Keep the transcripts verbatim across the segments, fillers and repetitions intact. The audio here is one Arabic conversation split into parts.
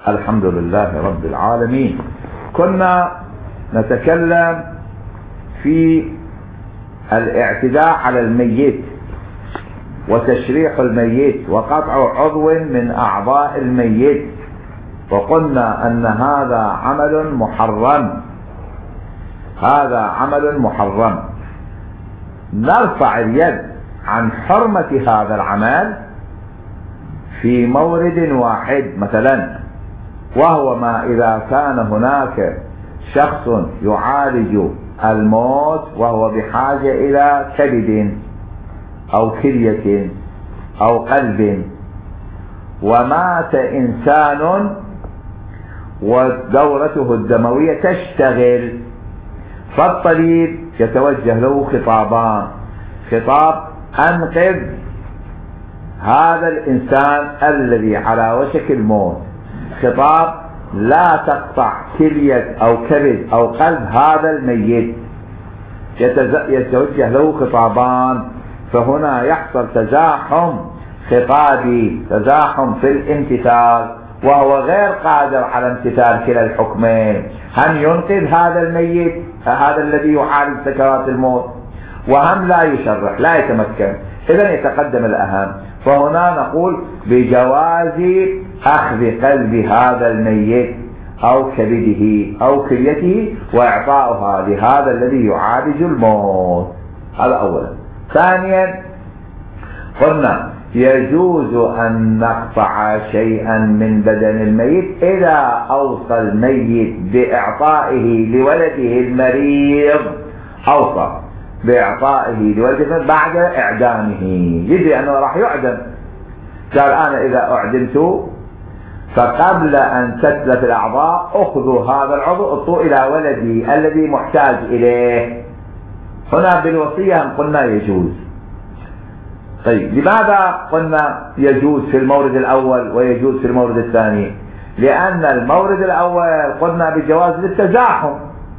الحمد لله رب العالمين. كنا نتكلم في الاعتداء على الميت وتشريح الميت وقطع عضو من أعضاء الميت، وقلنا أن هذا عمل محرم، هذا عمل محرم. نرفع اليد عن حرمة هذا العمل في مورد واحد مثلا، وهو ما إذا كان هناك شخص يعالج الموت وهو بحاجة إلى كبد أو كلية أو قلب، ومات إنسان ودورته الدموية تشتغل، فالطبيب يتوجه له خطابان: خطاب أنقذ هذا الإنسان الذي على وشك الموت، خطاب لا تقطع كلية أو كبد أو قلب هذا الميت. يتوجه له خطابان، فهنا يحصل تزاحم خطابي، تزاحم في الامتثال، وهو غير قادر على امتثال كلا الحكمين: هم ينقذ هذا الميت هذا الذي يعالج سكرات الموت، وهم لا يشرح، لا يتمكن. إذن يتقدم الأهم، فهنا نقول بجواز أخذ قلب هذا الميت أو كبده أو كليته وإعطاؤها لهذا الذي يعالج الموت. هذا أولا. ثانيا قلنا يجوز أن نقطع شيئا من بدن الميت إذا أوصى الميت بإعطائه لولده المريض، أوصى بإعطائه لولده بعد إعدامه، يدري أنه راح يعدم، قال أنا إذا أعدمت فقبل أن تتلف الأعضاء أخذوا هذا العضو اعطوه إلى ولدي الذي محتاج إليه. هنا بالوصية قلنا يجوز. طيب لماذا قلنا يجوز في المورد الأول ويجوز في المورد الثاني؟ لأن المورد الأول قلنا بجواز للتزاحم،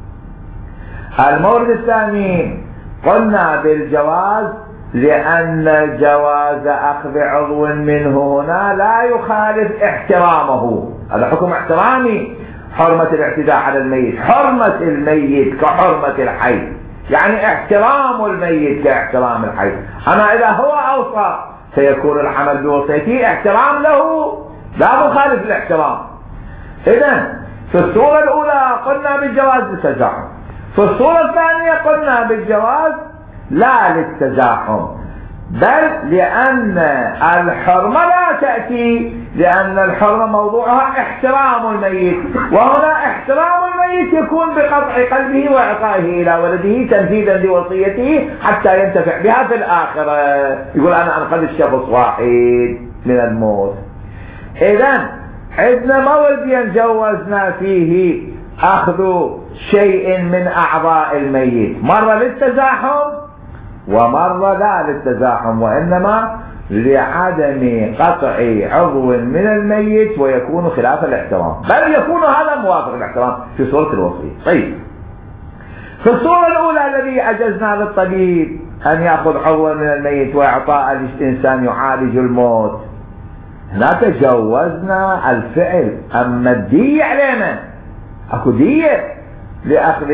المورد الثاني قلنا بالجواز لأن جواز أخذ عضو منه هنا لا يخالف احترامه، هذا حكم احترامي. حرمة الاعتداء على الميت حرمة الميت كحرمة الحي، يعني احترام الميت كاحترام الحي. أما إذا هو أوصى سيكون العمل بوصيته احترام له لا مخالف الاحترام. إذن في الصورة الأولى قلنا بالجواز للتزاحم، في الصورة الثانية قلنا بالجواز لا للتزاحم، بل لأن الحرمة لا تأتي، لأن الحرمة موضوعها احترام الميت، وهنا احترام الميت يكون بقطع قلبه وإعطائه إلى ولده تنفيذا لوصيته حتى ينتفع بها في الآخرة. يقول أنا أنقذ شخص واحد من الموت. إذن عندنا مورد جوزنا فيه أخذ شيء من أعضاء الميت، مرة للتزاحم ومرة لا للتزاحم، وإنما لعدم قطع عضو من الميت ويكون خلاف الاحترام، بل يكون هذا موافق الاحترام في صورة الوصية. طيب في الصورة الأولى الذي أجزنا للطبيب أن يأخذ عضوا من الميت وإعطاء الإنسان يعالج الموت، هنا تجوزنا الفعل. أما الدية علينا، أكو دية لأخذ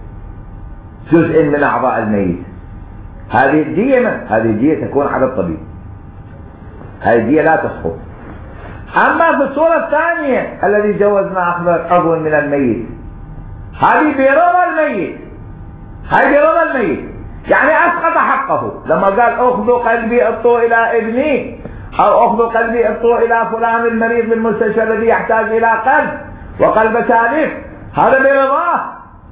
جزء من أعضاء الميت، هذه الدية من؟ هذه الدية تكون على الطبيب، هذه الدية لا تسقط. أما في الصورة الثانية الذي جوزنا أخذ عضو من الميت، هذه برضا الميت، هذه برضا الميت، يعني أسقط حقه. لما قال أخذوا قلبي اعطوه إلى ابني، أو أخذوا قلبي اعطوه إلى فلان المريض بالمستشفى الذي يحتاج إلى قلب وقلب تالف، هذا برضاه.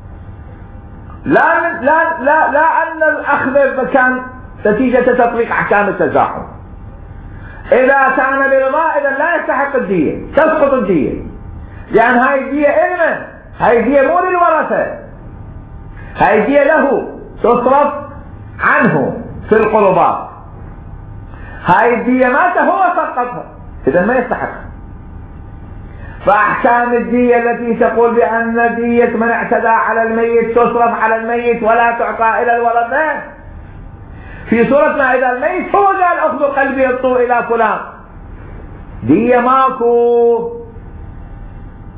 لا لا لا لا أن الأخذ كان نتيجة تطبيق أحكام التزاحم. إذا كان برضاه إذا لا يستحق الدية، تسقط الدية، لأن هاي الدية إلمن، هاي الدية مو للورثة، هاي الدية له تصرف عنه في القربات، هاي الدية مات هو سقطها، إذا ما يستحق. فأحكام الدية التي تقول بأن دية من اعتدى على الميت تصرف على الميت ولا تعطى إلى الورثة، في سورة ما إذا الميت هو قال أخذوا قلبي اعطوه إلى فلان، دية ماكو.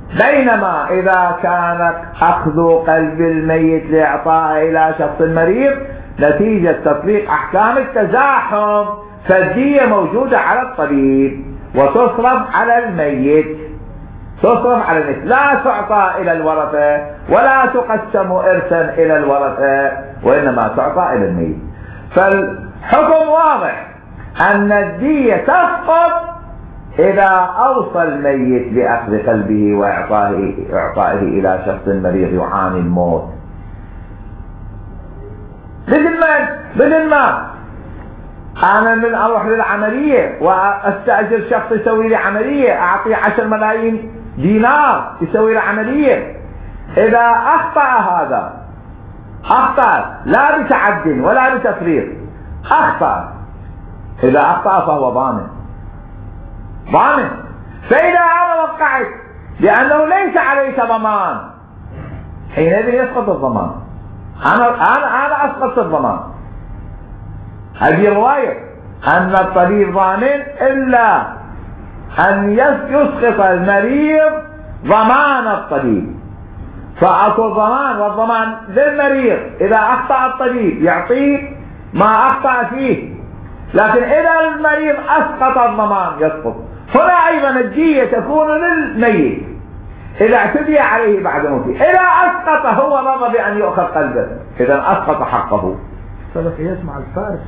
بينما إذا كان أخذ قلب الميت لإعطائه إلى شخص مريض نتيجة تطبيق أحكام التزاحم، فالدية موجودة على الطبيب وتصرف على الميت، تصرف على الميت، لا تعطى إلى الورثة ولا تقسم إرثا إلى الورثة، وإنما تعطى إلى الميت. فالحكم واضح أن الدية تسقط إذا أوصى الميت بأخذ قلبه وإعطائه إعطائه إلى شخص مريض يعاني الموت. مثل ما مثل ما أنا من أروح للعملية وأستأجر شخص يسوي لي عملية، أعطيه عشر ملايين دينار يسوي لي عملية، إذا أخطأ هذا أخطأ لا بتعد ولا بتفريط، أخطأ، إذا أخطأ فهو ضامن ضامن. فإذا أنا وقعت لأنه ليس عليك ضمان حينئذ يسقط الضمان، أنا أنا أنا أسقط الضمان. هذه الرواية أن الطبيب ضامن إلا أن يسقط المريض ضمان الطبيب، فأكو ضمان، والضمان للمريض إذا أخطأ الطبيب يعطيه ما أخطأ فيه، لكن إذا المريض أسقط الضمان يسقط. هنا أيضا الدية تكون للميت إذا اعتدي عليه بعد موته، إذا أسقط هو رضى بأن يؤخذ قلبه، إذا أسقط حقه. صدق يسمع الفارس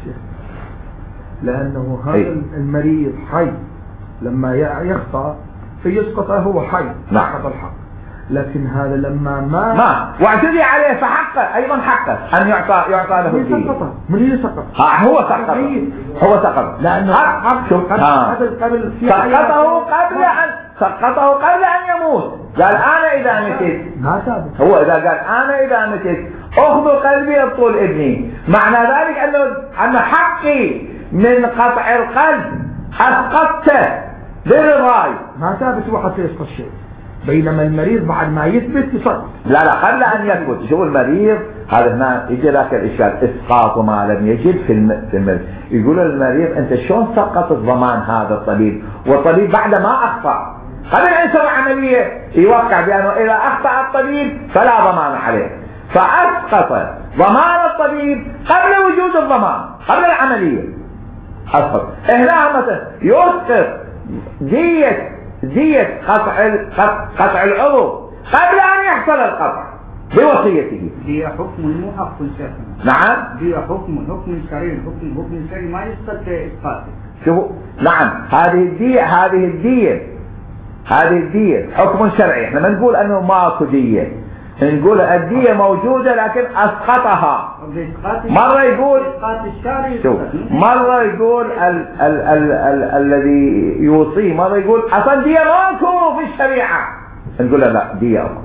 لأنه هذا أي. المريض حي لما يخطأ فيسقط هو حي نعم الحق، لكن هذا لما ما ما واعتدي عليه فحقه أيضا حقه أن يعطى يعطى له الدية. من يسقط؟ هو سقط هو سقط لأنه هذا قبل سقطه قبل أن سقطه قبل أن يموت. قال أنا إذا متت ما ثابت، هو إذا قال أنا إذا متت أخذ قلبي أبطل ابني، معنى ذلك أنه أن حقي من قطع القلب أسقطته بالرضاي، ما ثابت هو حتى يسقط شيء، بينما المريض بعد ما يثبت يسقط. لا لا قبل أن يثبت. شو المريض هذا هنا يجي ذاك الإشكال، إسقاط ما لم يجد في في المريض. يقول المريض أنت شلون سقط الضمان هذا الطبيب، والطبيب بعد ما أخطأ قبل أن يسوي عملية يوقع بأنه إذا أخطأ الطبيب فلا ضمان عليه، فأسقط ضمان الطبيب قبل وجود الضمان قبل العملية. أسقط هنا مثلا يسقط دية دية قطع قطع العضو قبل أن يحصل القطع بوصيته. دي حكم مو حكم شرعي. نعم دي حكم حكم شرعي، حكم حكم شرعي ما يسقط إسقاطه. شوفوا نعم هذه الدية هذه الدية هذه الدية حكم شرعي، احنا ما نقول انه ماكو دية، نقول الدية موجودة لكن اسقطها. مرة يقول شوف مرة يقول ال ال ال ال الذي يوصي، مرة يقول اصلا دية ماكو في الشريعة، نقول له لا دية اكو،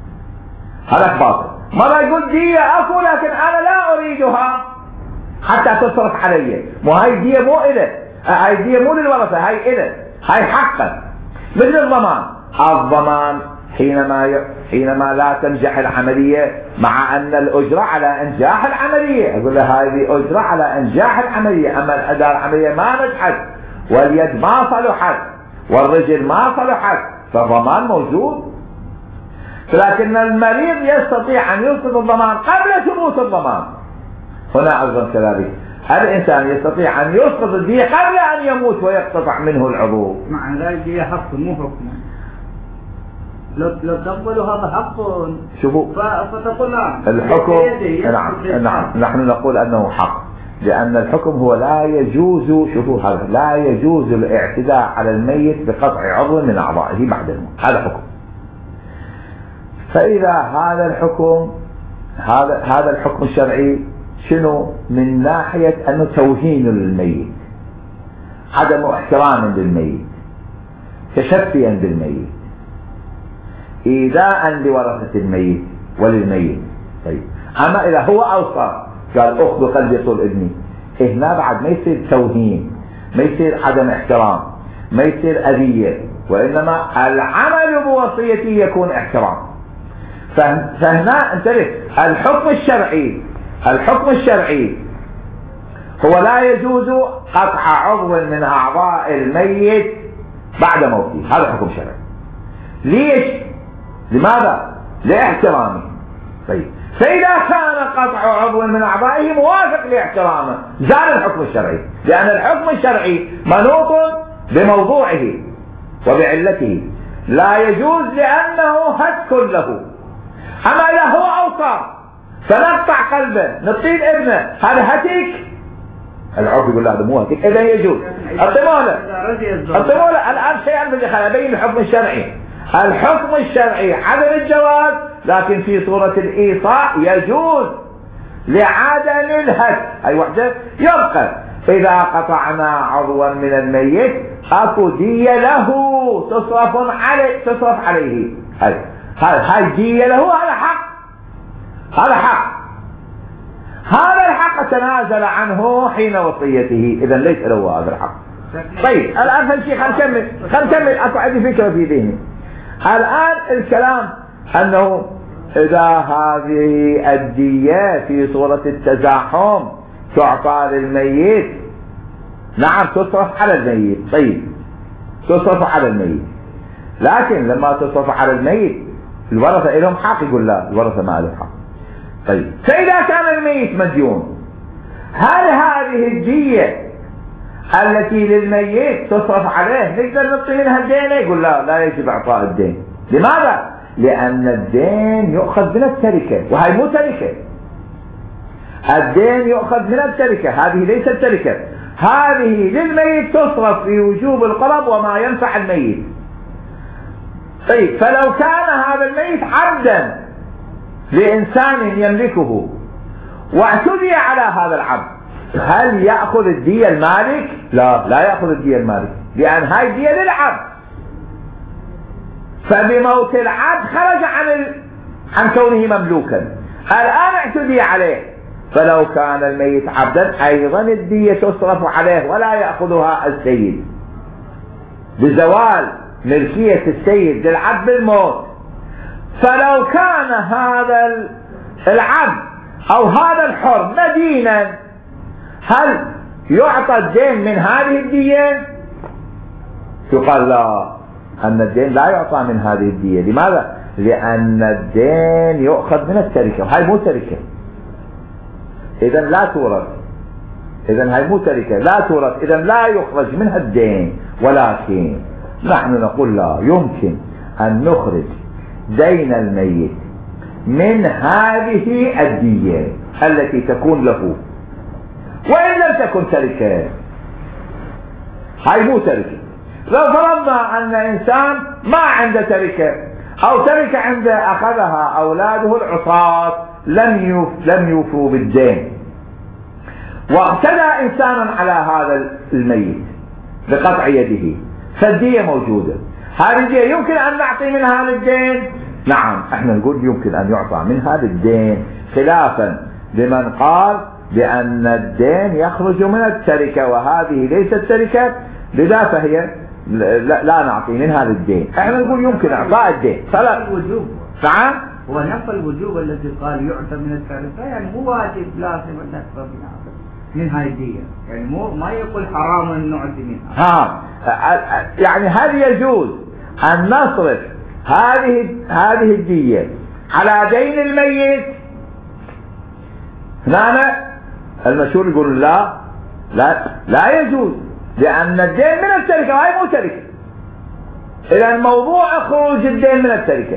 هذا باطل. مرة يقول دية اكو لكن انا لا اريدها حتى تصرف علي، مو هاي الدية مو إله، هاي الدية مو للورثة، هاي إله، هاي حقا. مثل الضمان، الضمان حينما ي... حينما لا تنجح العملية مع أن الأجرة على إنجاح العملية، أقول له هذه أجرة على إنجاح العملية، أما الأداء العملية ما نجحت واليد ما صلحت والرجل ما صلحت فالضمان موجود. لكن المريض يستطيع أن يسقط الضمان قبل ثبوت الضمان. هنا أيضا كذلك الإنسان يستطيع أن يسقط الدية قبل أن يموت ويقتطع منه العضو. مع ذلك هي حق مو حكم. لو لو تقبلوا هذا حق شوفوا فتقول نعم الحكم نعم نعم نحن نقول أنه حق، لأن الحكم هو لا يجوز، شوفوا هذا لا يجوز الاعتداء على الميت بقطع عضو من أعضائه بعد الموت، هذا حكم. فإذا هذا الحكم هذا هذا الحكم الشرعي شنو؟ من ناحية أنه توهين للميت، عدم احترام للميت، تشفيا بالميت، إيذاء لورثة الميت وللميت. طيب أما إذا هو أوصى قال أخذ قلبي طول ابني، هنا بعد ما يصير توهين، ما يصير عدم احترام، ما يصير أذية، وإنما العمل بوصيته يكون احترام. فهنا انتبه، الحكم الشرعي الحكم الشرعي هو لا يجوز قطع عضو من أعضاء الميت بعد موته، هذا حكم شرعي. ليش؟ لماذا؟ لاحترامه. طيب فإذا كان قطع عضو من أعضائه موافق لاحترامه زال الحكم الشرعي، لأن الحكم الشرعي منوط بموضوعه وبعلته، لا يجوز لأنه هتك له. أما إذا هو أوصى فنقطع قلبه نطيل ابنه، هذا هتك، العرف يقول هذا مو هتك، إذا يجوز. الطمولة الطمولة الآن شيئا بدي أبين الحكم الشرعي. الحكم الشرعي عدم الجواز، لكن في صورة الإيصاء يجوز لعدم الهتك. أي وحدة يبقى إذا قطعنا عضوا من الميت أكو دية له تصرف عليه تصرف عليه. هاي هاي دية له، هذا حق، هذا حق، هذا الحق تنازل عنه حين وصيته، إذا ليس له هذا الحق. طيب الآن فالشيء خلينا نكمل خلينا نكمل أكو عندي فكرة في ذهني. الآن الكلام أنه إذا هذه الدية في صورة التزاحم تعطى للميت، نعم تصرف على الميت. طيب تصرف على الميت، لكن لما تصرف على الميت الورثة لهم حق؟ يقول لا، الورثة ما لهم حق. طيب فإذا كان الميت مديون، هل هذه الدية التي للميت تصرف عليه نقدر نعطي منها الدين؟ يقول لا، لا يجب إعطاء الدين. لماذا؟ لأن الدين يؤخذ من التركة، وهي مو تركة. الدين يؤخذ من التركة، هذه ليست تركة، هذه للميت تصرف في وجوب القرب وما ينفع الميت. طيب فلو كان هذا الميت عبدا لإنسان يملكه واعتدي على هذا العبد، هل يأخذ الدية المالك؟ لا، لا يأخذ الدية المالك، لأن هاي الدية للعبد، فبموت العبد خرج عن ال... عن كونه مملوكا. الآن اعتدي عليه، فلو كان الميت عبدا أيضا الدية تصرف عليه ولا يأخذها السيد، بزوال ملكية السيد للعبد بالموت. فلو كان هذا العبد أو هذا الحر مدينا، هل يعطى الدين من هذه الدية؟ يقال لا، أن الدين لا يعطى من هذه الدية. لماذا؟ لأن الدين يؤخذ من التركة، وهي مو تركة، إذا لا تورث، إذا هي مو تركة لا تورث، إذا لا يخرج منها الدين. ولكن نحن نقول لا، يمكن أن نخرج دين الميت من هذه الدية التي تكون له، وإن لم تكن تركة، هاي مو تركة. لو فرضنا أن إنسان ما عنده تركة، أو تركة عنده أخذها أولاده العصاة لم يوف لم يوفوا بالدين، واعتدى إنسانا على هذا الميت بقطع يده، فالدية موجودة. هذه الدية يمكن أن نعطي منها للدين؟ نعم، احنا نقول يمكن أن يعطى منها للدين، خلافا لمن قال بأن الدين يخرج من التركة وهذه ليست تركة، لذا فهي لا, لا نعطي منها للدين. احنا نقول يمكن اعطاء الدين. فلا الوجوب. نعم، هو نفى الوجوب الذي قال يعطى من التركة، يعني مو واجب لازم ان نعطى من هاي الدية، يعني مو ما يقول حرام ان نعطي منها. ها يعني هل يجوز ان نصرف هذه هذه الدية على دين الميت؟ هنا المشهور يقول لا لا لا يجوز، لأن الدين من التركة وهي مو تركة. إذا موضوع خروج الدين من التركة،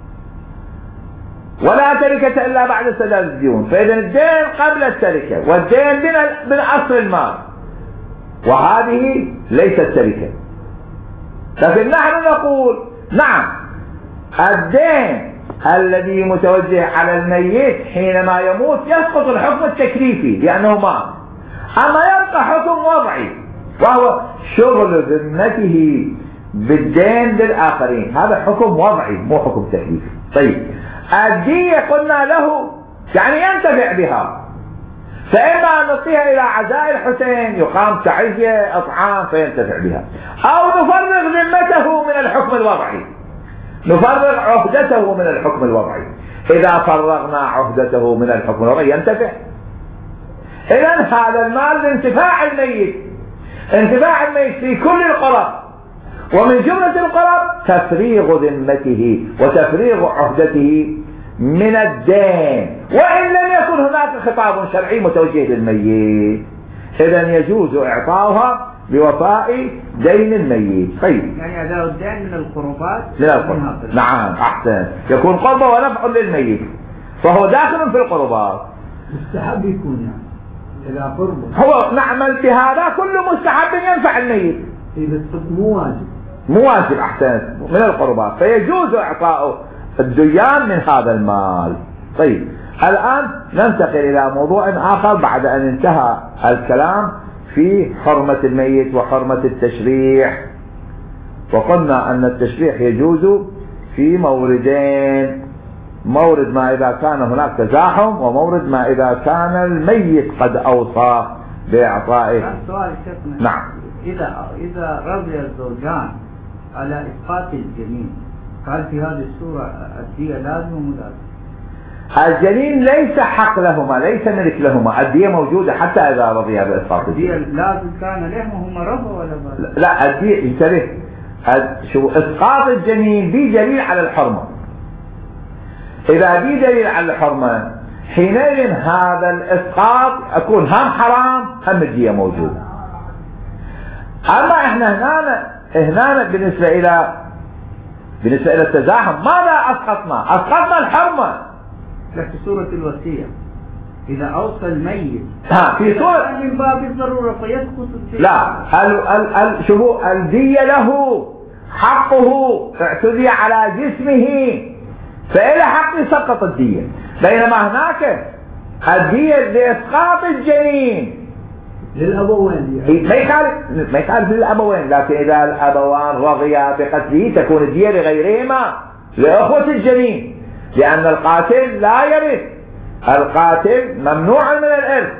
ولا تركة إلا بعد سداد الديون، فإذا الدين قبل التركة والدين من من أصل المال، وهذه ليست تركة. لكن نحن نقول نعم، الدين الذي متوجه على الميت حينما يموت يسقط الحكم التكليفي لأنه مات، أما يبقى حكم وضعي وهو شغل ذمته بالدين للآخرين، هذا حكم وضعي مو حكم تكليفي. طيب الدية قلنا له يعني ينتفع بها، فإما أن نعطيها إلى عزاء الحسين يقام تعزية أطعام فينتفع بها، أو نفرغ ذمته من الحكم الوضعي، نفرغ عهدته من الحكم الوضعي. إذا فرغنا عهدته من الحكم الوضعي ينتفع. إذن هذا المال لانتفاع الميت، انتفاع الميت في كل القرى، ومن جملة القرب تفريغ ذمته وتفريغ عهدته من الدين، وإن لم يكن هناك خطاب شرعي متوجه للميت، إذن يجوز إعطاؤها بوفاء دين الميت. طيب، يعني أداء الدين من القربات من القربات. نعم، أحسن، يكون قربة ونفع للميت، فهو داخل في القربات. مستحب يكون يعني إذا قربه، هو نعمل بهذا كل مستحب ينفع الميت، إذا مو واجب مو واجب. أحسن، من القربات، فيجوز إعطاء الديان من هذا المال. طيب، الآن ننتقل إلى موضوع آخر بعد أن انتهى الكلام في حرمة الميت وحرمة التشريح. وقلنا أن التشريح يجوز في موردين: مورد ما إذا كان هناك تزاحم، ومورد ما إذا كان الميت قد أوصى بإعطائه. سؤال شيخنا، نعم. إذا إذا رضي الزوجان على إسقاط الجنين، قال في هذه الصورة الدية لازم ومو لازم؟ الجنين ليس حق لهما، ليس ملك لهما، الدية موجودة حتى إذا رضي بإسقاط الجنين. الدية لازم كان لهم وهم رضوا ولا بد؟ لا، الدية انتبه، شو إسقاط الجنين دي دليل على الحرمة. إذا دي دليل على الحرمة، حينئذ هذا الإسقاط يكون هم حرام هم الدية موجودة. أما إحنا هنا هنا بالنسبة إلى بالنسبة إلى التزاحم، ماذا أسقطنا؟ أسقطنا الحرمة. في سورة الوصية إذا أوصى الميت ها في سورة من باب الضرورة فيسقط الدية. لا، ال ال ال شو الدية له حقه، اعتدي على جسمه، فإلى حق يسقط الدية، بينما هناك الدية لإسقاط الجنين للأبوين، ما يخالف ما يخالف للأبوين، لكن إذا الأبوان رضيا بقتله تكون الدية لغيرهما، لأخوة الجنين، لأن القاتل لا يرث، القاتل ممنوع من الإرث،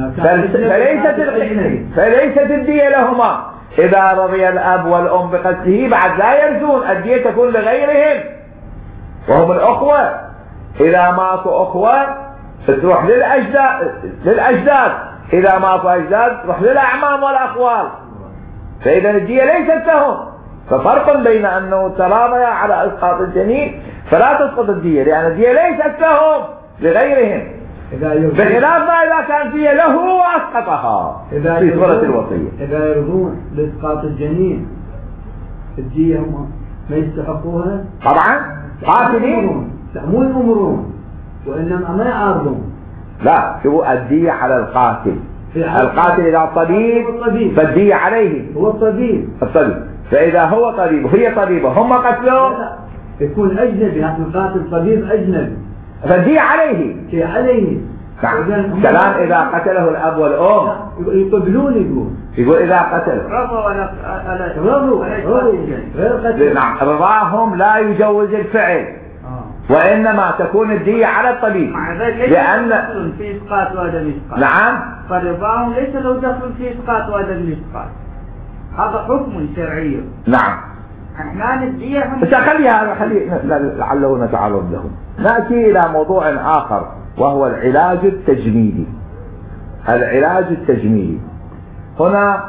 فليست فليست الدية لهما. إذا رضي الأب والأم بقتله بعد لا يرثون، الدية تكون لغيرهم وهم الأخوة. إذا ماتوا أخوة تروح للأجداد للأجداد إذا ماتوا أجداد تروح للأعمام والأخوال، فإذا الدية ليست لهم. ففرق بين أنه تراضيا على إسقاط الجنين فلا تسقط الدية، لأن الدية ليست لهم لغيرهم، بخلاف ما إذا كان الدية له وأسقطها في سورة الوصية. إذا يرضون لإسقاط الجنين الدية هم ما يستحقوها طبعا قاتلين، لا مو يأمرون وإنما ما يعارضون. لا، شو الدية على القاتل، القاتل إذا طبيب فالدية عليه، هو الطبيب الطبيب، فإذا هو طبيب وهي طبيبة هم قتلوه يكون أجنبي، هذا القاتل طبيب أجنبي فالدية عليه شيء عليه. نعم. كلام إذا قتله الأب والأم يقبلون، يقول يقول إذا قتل رضوا ولا رضوا غير قتل. نعم، رضاهم لا يجوز الفعل، وإنما تكون الدية على الطبيب، لأن في إسقاط وعدم إسقاط. نعم، فرضاهم ليس له دخل في إسقاط وعدم إسقاط، هذا حكم شرعي. نعم. احنا الدية هم بس خليها خلي لعله نتعرض له. نأتي إلى موضوع آخر وهو العلاج التجميلي. العلاج التجميلي هنا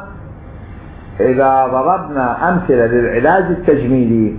إذا ضربنا أمثلة للعلاج التجميلي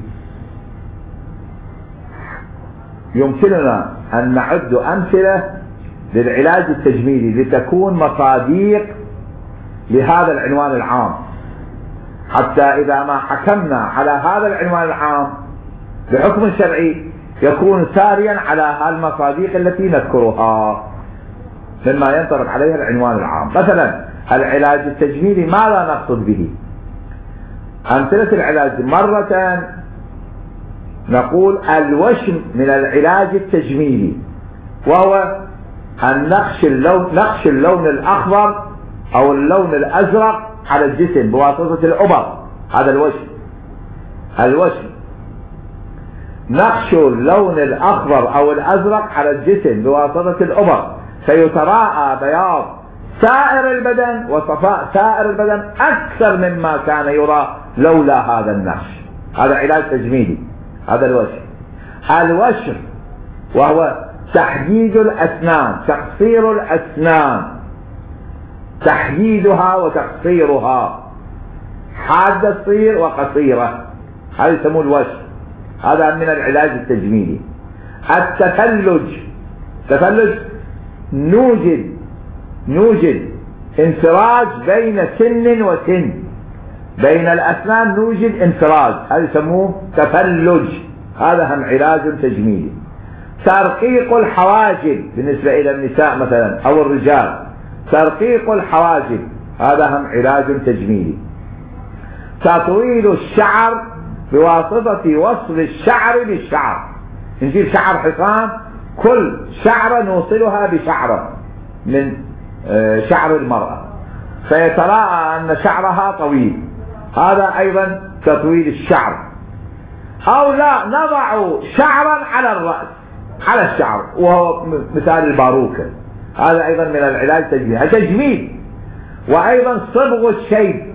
يمكننا أن نعد أمثلة للعلاج التجميلي لتكون مصاديق لهذا العنوان العام، حتى إذا ما حكمنا على هذا العنوان العام بحكم شرعي يكون ساريا على المصاديق التي نذكرها مما ينطبق عليها العنوان العام. مثلا العلاج التجميلي ماذا نقصد به؟ أمثلة العلاج مرة نقول الوشم من العلاج التجميلي، وهو أن نقش اللون, نقش اللون الأخضر أو اللون الأزرق على الجسم بواسطة الأبر، هذا الوشم. الوشم نقش اللون الأخضر أو الأزرق على الجسم بواسطة الأبر فيتراءى بياض سائر البدن وصفاء سائر البدن أكثر مما كان يرى لولا هذا النقش. هذا علاج تجميلي، هذا الوشم. الوشم وهو تحديد الأسنان، تقصير الأسنان، تحديدها وتقصيرها، حادة تصير وقصيرة، هذا يسموه الوش، هذا من العلاج التجميلي. التفلج، تفلج نوجد نوجد انفراج بين سن وسن، بين الأسنان نوجد انفراج، هذا يسموه تفلج، هذا هم علاج تجميلي. ترقيق الحواجب بالنسبة إلى النساء مثلا أو الرجال، ترقيق الحواجب هذا هم علاج تجميلي. تطويل الشعر بواسطة وصل الشعر بالشعر، نجيب شعر حصان كل شعرة نوصلها بشعرة من شعر المرأة فيتراءى أن شعرها طويل، هذا أيضا تطويل الشعر. أو لا نضع شعرا على الرأس، على الشعر، وهو مثال الباروكة، هذا أيضا من العلاج التجميلي. التجميل وأيضا صبغ الشيب،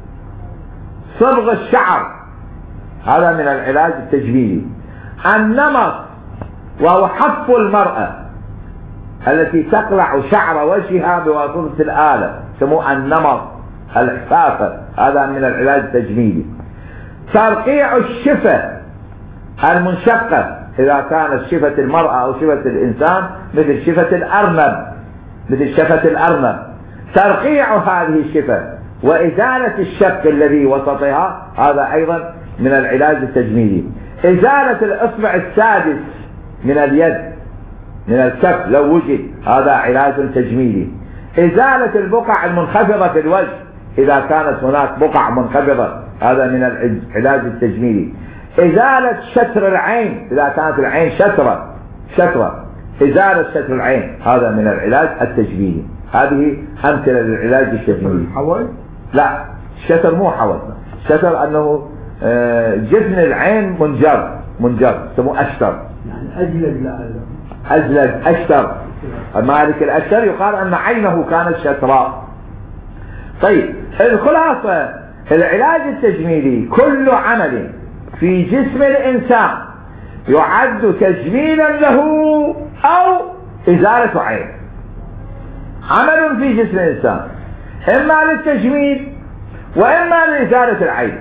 صبغ الشعر، هذا من العلاج التجميلي. النمط وهو حف المرأة التي تقلع شعر وجهها بواسطة الآلة، يسموه النمط، الحفافة، هذا من العلاج التجميلي. ترقيع الشفة المنشقة، إذا كانت شفة المرأة أو شفة الإنسان مثل شفة الأرنب، مثل شفة الأرنب، ترقيع هذه الشفة وإزالة الشق الذي وسطها، هذا أيضا من العلاج التجميلي. إزالة الإصبع السادس من اليد، من الكف لو وجد، هذا علاج تجميلي. إزالة البقع المنخفضة في الوجه، إذا كانت هناك بقع منخفضة، هذا من العلاج التجميلي. إزالة شتر العين، إذا كانت العين شترة شترة إزالة شتر العين، هذا من العلاج التجميلي. هذه أمثلة للعلاج التجميلي. حول؟ لا، الشتر مو حول، الشتر أنه جفن العين منجر، منجر يسموه أشتر، يعني أجلد، لا أجلد أشتر، مالك الأشتر يقال أن عينه كانت شتراء. طيب الخلاصة، العلاج التجميلي كل عمل في جسم الإنسان يعد تجميلا له أو إزالة عين. عمل في جسم الإنسان إما للتجميل وإما لإزالة العين.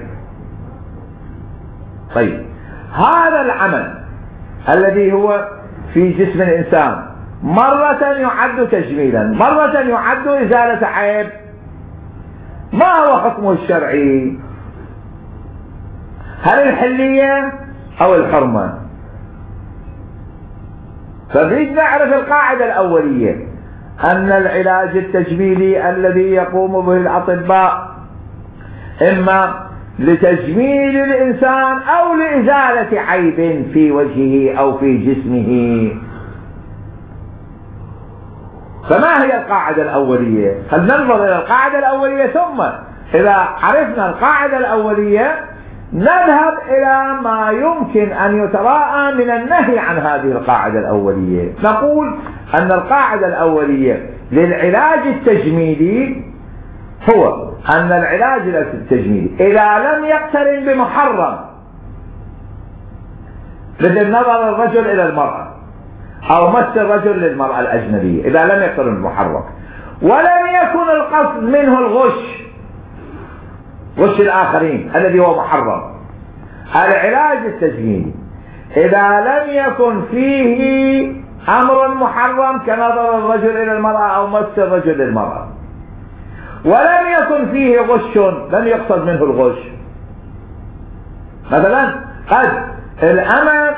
طيب هذا العمل الذي هو في جسم الإنسان مرة يعد تجميلا، مرة يعد إزالة عيب، ما هو حكمه الشرعي؟ هل الحلية أو الحرمة؟ فنريد نعرف القاعدة الأولية، أن العلاج التجميلي الذي يقوم به الأطباء إما لتجميل الإنسان أو لإزالة عيب في وجهه أو في جسمه. فما هي القاعدة الأولية؟ فلننظر إلى القاعدة الأولية، ثم إذا عرفنا القاعدة الأولية نذهب إلى ما يمكن أن يتراءى من النهي عن هذه القاعدة الأولية. نقول أن القاعدة الأولية للعلاج التجميلي هو أن العلاج التجميلي إذا لم يقترن بمحرم، مثل نظر الرجل إلى المرأة أو مس الرجل للمرأة الأجنبية، إذا لم يقترن بمحرم ولم يكن القصد منه الغش، غش الآخرين الذي هو محرم، العلاج التجميلي إذا لم يكن فيه أمر محرم كنظر الرجل إلى المرأة أو مس الرجل للمرأة، ولم يكن فيه غش، لم يقصد منه الغش. مثلا قد الأمة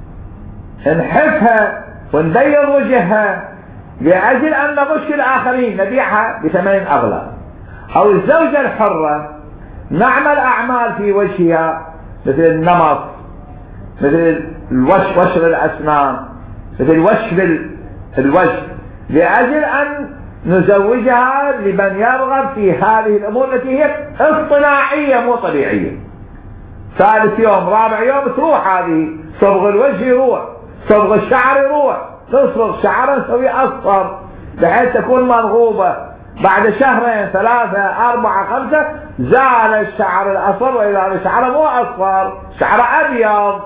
نحفها ونبيض وجهها لأجل أن نغش الآخرين، نبيعها بثمن أغلى، أو الزوجة الحرة نعمل أعمال في وجهها مثل النمط، مثل الوش، وشر الأسنان، مثل وشر الوجه، لأجل أن نزوجها لمن يرغب في هذه الأمور التي هي اصطناعية مو طبيعية. ثالث يوم رابع يوم تروح هذه، صبغ الوجه يروح، صبغ الشعر يروح، نصبغ شعرا نسويه أصفر بحيث تكون مرغوبة، بعد شهرين ثلاثة أربعة خمسة زال الشعر الأصفر وإذا الشعر مو أصفر، شعر أبيض.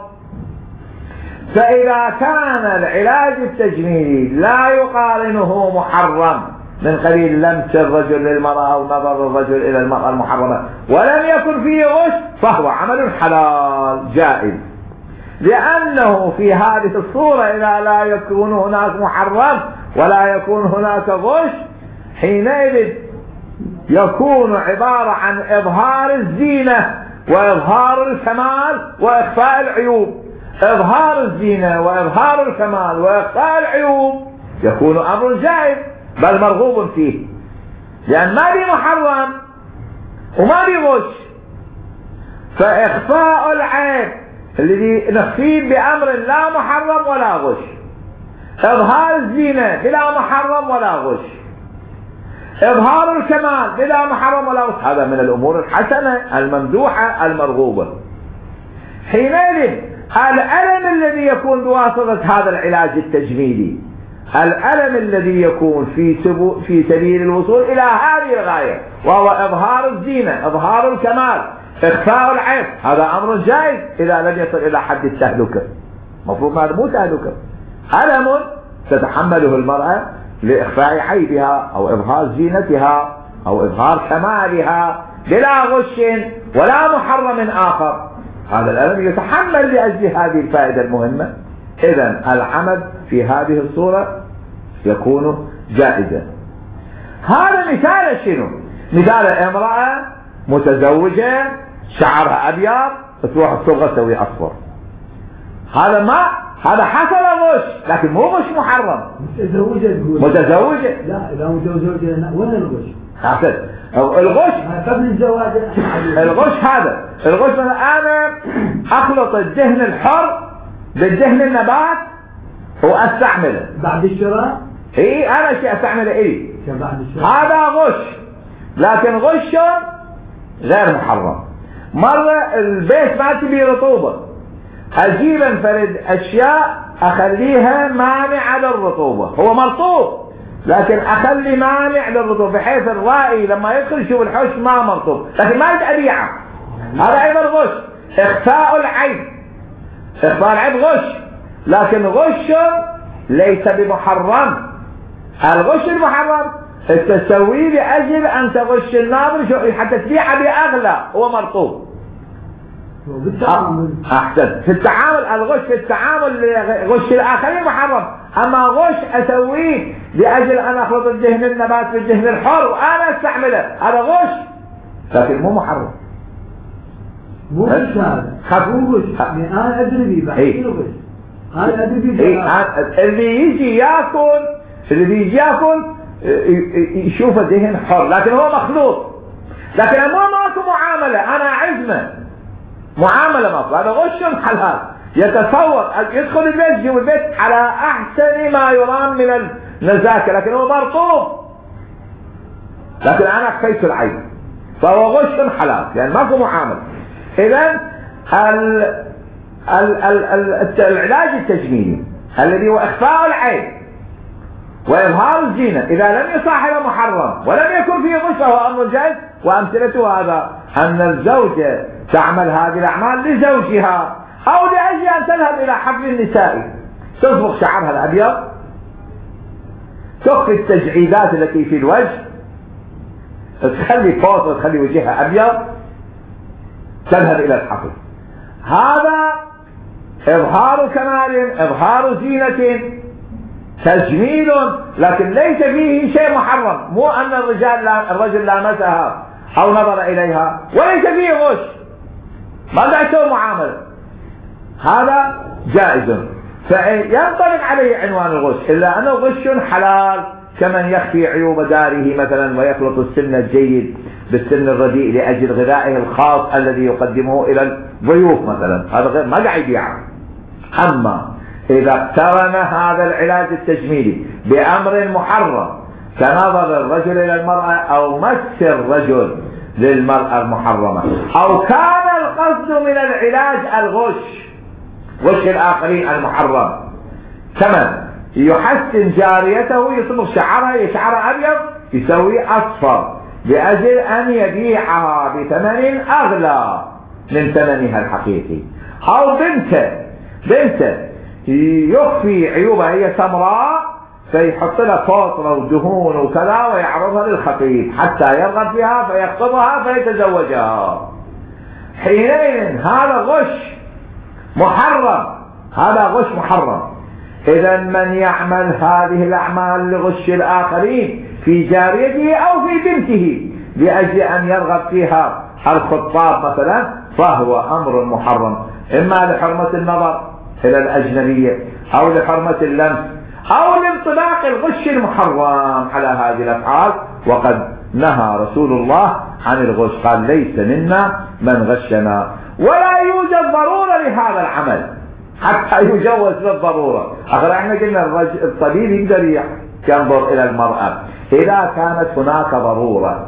فإذا كان العلاج التجميلي لا يقارنه محرم، من قبيل لمس الرجل للمرأة أو نظر الرجل إلى المرأة المحرمة ولم يكن فيه غش فهو عمل حلال جائز، لأنه في هذه الصورة إذا لا يكون هناك محرم ولا يكون هناك غش حينئذ يكون عبارة عن إظهار الزينة وإظهار الكمال وإخفاء العيوب. إظهار الزينة وإظهار الكمال وإخفاء العيوب يكون أمر جائز بل مرغوب فيه، لأن ما بي محرم وما بي غش. فإخفاء العيب الذي نخفيه بأمر لا محرم ولا غش، إظهار الزينة بلا محرم ولا غش، إظهار الكمال بلا محرم ولا غش، هذا من الأمور الحسنة الممدوحة المرغوبة. حينئذ الألم الذي يكون بواسطة هذا العلاج التجميلي، الألم الذي يكون في في سبيل الوصول إلى هذه الغاية وهو إظهار الزينة، إظهار الكمال، إخفاء العيب، هذا أمر جائز إذا لم يصل إلى حد التهلكة. مفروض هذا مو تهلكة، ألم تتحمله المرأة لإخفاء عيبها أو إظهار زينتها أو إظهار كمالها بلا غش ولا محرم آخر، هذا الألم يتحمل لأجل هذه الفائدة المهمة. إذن العمل في هذه الصورة يكون جائزا. هذا مثال شنو؟ مثال امرأة متزوجة شعرها أبيض تروح الصبغة تسوي أصفر، هذا ما هذا حصل غش لكن مو غش محرم. متزوجة متزوجة لا إذا متزوجة وين الغش؟ حسن الغش قبل الزواج. الغش هذا الغش مثلا أنا أخلط الدهن الحر بالدهن النبات واستعمله بعد الشراء. اي انا شيء استعمله اي بعد الشراء، هذا غش لكن غش غير محرم. مرة البيت ما تبي رطوبة اجيب انفرد اشياء اخليها مانعة للرطوبة، هو مرطوب لكن اخلي مانع للرطوبة بحيث الرائي لما يدخل يشوف الحوش ما مرطوب لكن ما يريد ابيعه، هذا ايضا غش. اخفاء العيب، إخفاء العيب غش لكن غش ليس بمحرم. الغش المحرم تسويه لأجل أن تغش الناظر حتى تبيعه بأغلى هو مرطوب. أحسن في التعامل، الغش في التعامل غش الآخرين محرم، أما غش أسويه لأجل أن أخلط الدهن النبات بالدهن الحر وأنا أستعمله، هذا غش لكن مو محرم. مو غش هذا، مو غش يعني أنا أدري بيه بعد شنو غش؟ أنا أدري بيه اللي يجي ياكل اللي يجي ياكل يشوفه دهن حر لكن هو مخلوط، لكن مو ماكو معاملة، أنا عزمة معاملة ماكو، هذا غش حلال. يتصور يدخل البيت يجيب البيت على أحسن ما يرام من النزاكة لكن هو مرطوب، لكن أنا أخفيت العيب فهو غش حلال لأن يعني ماكو معاملة. إذن ال... ال... ال... ال... العلاج التجميلي الذي هو إخفاء العيب وإظهار الزينة إذا لم يصاحب محرم ولم يكن فيه غش فهو أمر جائز. وأمثلته هذا أن الزوجة تعمل هذه الأعمال لزوجها أو لأجل أن تذهب إلى حفل النساء، تصبغ شعرها الأبيض، تخفي التجعيدات التي في الوجه، تخلي فوط وتخلي وجهها أبيض، تذهب إلى الحفل، هذا إظهار كمال، إظهار زينة، تجميل، لكن ليس فيه شيء محرم، مو أن الرجال لا الرجل لامسها أو نظر إليها، وليس فيه غش، ما قاعد يسوي معاملة، هذا جائز. فينطبق عليه عنوان الغش إلا أنه غش حلال كمن يخفي عيوب داره مثلا ويخلط السن الجيد بالسن الرديء لأجل غذائه الخاص الذي يقدمه إلى الضيوف مثلا، هذا غير ما قاعد يبيعه. أما إذا اقترن هذا العلاج التجميلي بأمر محرم كنظر الرجل إلى المرأة أو مس الرجل للمرأة المحرمة، أو كان القصد من العلاج الغش، غش الآخرين المحرم، كمن يحسن جاريته يصبغ شعرها شعرها أبيض يسوي أصفر لأجل أن يبيعها بثمن أغلى من ثمنها الحقيقي، أو بنته بنته يخفي عيوبها، هي سمراء فيحط لها فوطرة ودهون وكذا ويعرضها للخطيب حتى يرغب فيها فيخطبها فيتزوجها. حينئذ هذا غش محرم، هذا غش محرم. إذا من يعمل هذه الأعمال لغش الآخرين في جاريته أو في بنته لأجل أن يرغب فيها الخطاب مثلا فهو أمر محرم، إما لحرمة النظر إلى الأجنبية أو لحرمة اللمس أو لانطلاق الغش المحرم على هذه الأفعال. وقد نهى رسول الله عن الغش، قال ليس منا من غشنا. ولا يوجد ضرورة لهذا العمل حتى يجوز للضرورة. أخيرا احنا قلنا الطبيب يقدر ينظر إلى المرأة إذا كانت هناك ضرورة،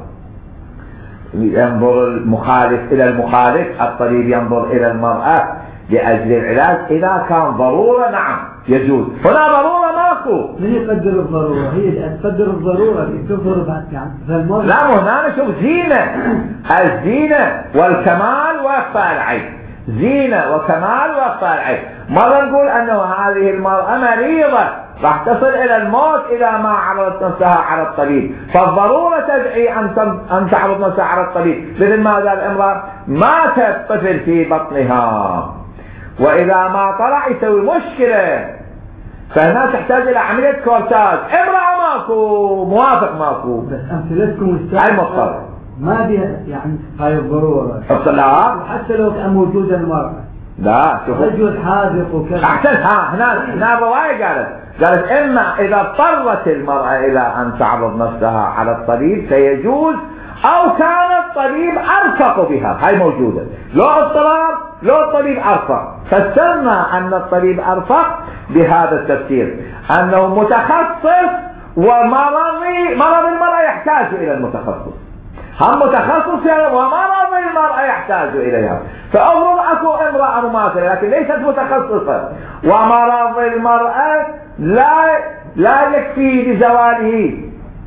ينظر المخالف إلى المخالف، الطبيب ينظر إلى المرأة لأجل العلاج إذا كان ضرورة نعم يجوز. هنا ضرورة ماكو. من يقدر الضرورة؟ هي اللي تقدر الضرورة اللي تظهر بعد يعني. لا مو هنا نشوف زينة، الزينة والكمال وإخفاء العيب، زينة وكمال وإخفاء العيب. مرة نقول أنه هذه المرأة مريضة راح تصل إلى الموت إذا ما عرضت نفسها على الطبيب، فالضرورة تدعي أن أن تعرض نفسها على الطبيب. مثل ما قال الامرأة مات طفل في بطنها وإذا ما طلع يسوي مشكلة، فهنا تحتاج إلى عملية كورتاج. امرأة ماكو، موافق ماكو، بس أمثلتكم هاي مضطر ما بها يعني هاي الضرورة. لا حتى لو كان موجودة المرأة لا شوف رجل حاذق وكذا أحسن. ها هنا هنا الرواية قالت قالت إما إذا اضطرت المرأة إلى أن تعرض نفسها على الطبيب فيجوز، أو كان الطبيب أرفق بها، هاي موجودة. لو اضطرار لو الطبيب أرفق، فسرنا أن الطبيب أرفق بهذا التفسير أنه متخصص ومرض مرض المرأة يحتاج إلى المتخصص، هم متخصص يعني ومرض المرأة يحتاج إليها. فأفرض أكو امرأة مماثلة لكن ليست متخصصة ومرض المرأة لا لا يكفي لزواله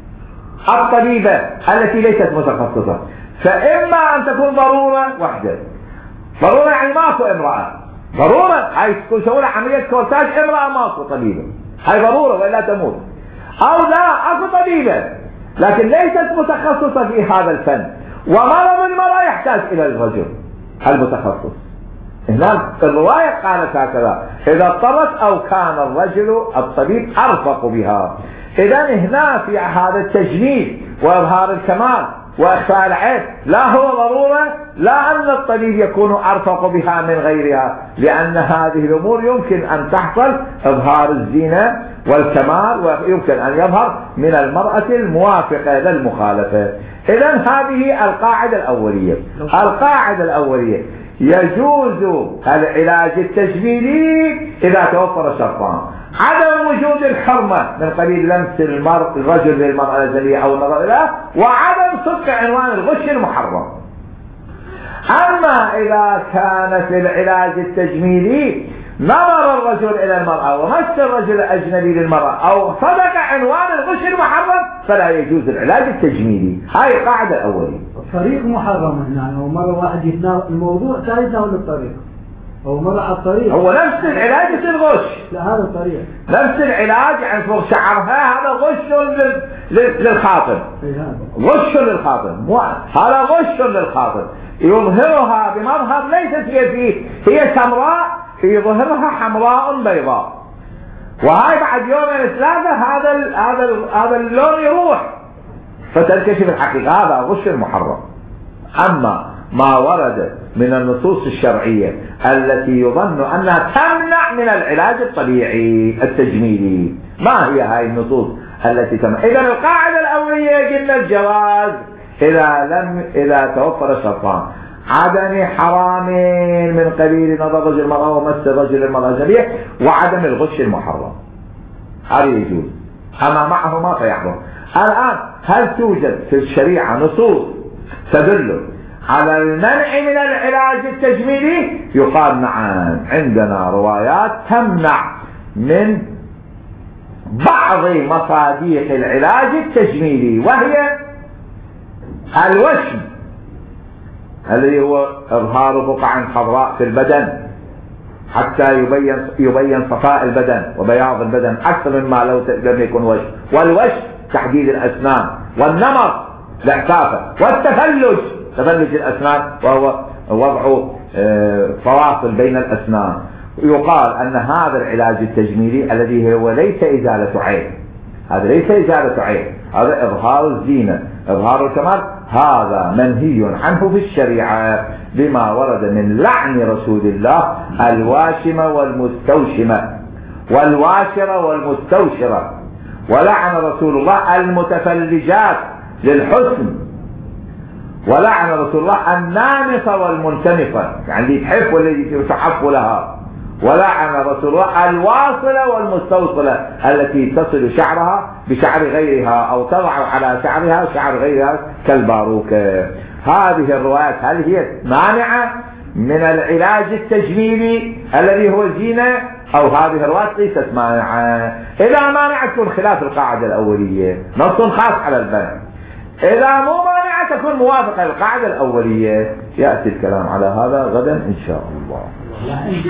الطبيبة التي ليست متخصصة، فإما أن تكون ضرورة وحدة، ضرورة يعني ماكو امرأة، ضرورة هاي تكون سووا عملية كورتاج امرأة ماكو طبيبة، هاي ضرورة وإلا تموت. أو لا أكو طبيبة لكن ليست متخصصة في هذا الفن ومرض المرأة يحتاج إلى الرجل المتخصص. هنا الرواية قالت هكذا إذا اضطرت أو كان الرجل الطبيب أرفق بها. إذا هنا في هذا التجميل وإظهار الكمال وإخفاء العيب لا هو ضرورة، لا أن الطبيب يكون أرفق بها من غيرها، لأن هذه الأمور يمكن أن تحصل إظهار الزينة والكمال ويمكن أن يظهر من المرأة الموافقة للمخالفة. إذا هذه القاعدة الأولية. القاعدة الأولية يجوز العلاج التجميلي إذا توفر شرطان: عدم وجود الحرمة من قبيل لمس المرء الرجل للمرأة الأجنبية أو النظر إليها، وعدم صدق عنوان الغش المحرم. أما إذا كان في العلاج التجميلي نظر الرجل إلى المرأة ومس الرجل الأجنبي للمرأة أو صدق عنوان الغش المحرم فلا يجوز العلاج التجميلي. هاي القاعدة الأولية. الطريق محرم هنا، هو مرة واحد يتناول الموضوع ثاني يتناول الطريق، هو مرة على الطريق هو نفس العلاج مثل الغش. لا هذا الطريق نفس العلاج يعني فوق شعرها، هذا غش للخاطب، غش للخاطب، هذا غش للخاطب، يظهرها بمظهر ليست هي فيه، هي سمراء يظهرها حمراء بيضاء، وهاي بعد يومين ثلاثة هذا ال هذا ال هذا اللون يروح فتنكشف الحقيقة. هذا غش محرم. أما ما ورد من النصوص الشرعية التي يظن أنها تمنع من العلاج الطبيعي التجميلي، ما هي هاي النصوص التي تمنع؟ إذا القاعدة الأولية قلنا الجواز إذا لم إذا توفر شرطان: عدم حرام من قبيل نظر رجل المرأة ومس رجل المرأة الأجنبية، وعدم الغش المحرم. هذا يجوز، أما معه ما فيحرم. الآن هل توجد في الشريعة نصوص تدل على المنع من العلاج التجميلي؟ يقال نعم، عندنا روايات تمنع من بعض مصاديق العلاج التجميلي، وهي الوشم الذي هو إظهار بقع خضراء في البدن حتى يبين يبين صفاء البدن وبياض البدن أكثر مما لو لم يكن وجه. والوجه تحديد الأسنان، والنمر الإعفافة، والتفلج تفلج الأسنان وهو وضع فواصل بين الأسنان. يقال أن هذا العلاج التجميلي الذي هو ليس إزالة عيب، هذا ليس إزالة عيب، هذا إظهار الزينة، إظهار الكمال، هذا منهي عنه في الشريعة بما ورد من لعن رسول الله الواشمة والمستوشمة والواشرة والمستوشرة، ولعن رسول الله المتفلجات للحسن، ولعن رسول الله النامصة والمنتمصة، يعني اللي تحف والذي تحف لها، ولعن رسول الله الواصلة والمستوصلة التي تصل شعرها بشعر غيرها أو تضع على شعرها شعر غيرها كالباروكة. هذه الروايات هل هي مانعة من العلاج التجميلي الذي هو الزينة، أو هذه الروايات ليست مانعة؟ إذا مانعة تكون خلاف القاعدة الأولية، نص خاص على البنع. إذا مو مانعة تكون موافقة للقاعدة الأولية. يأتي الكلام على هذا غدا إن شاء الله.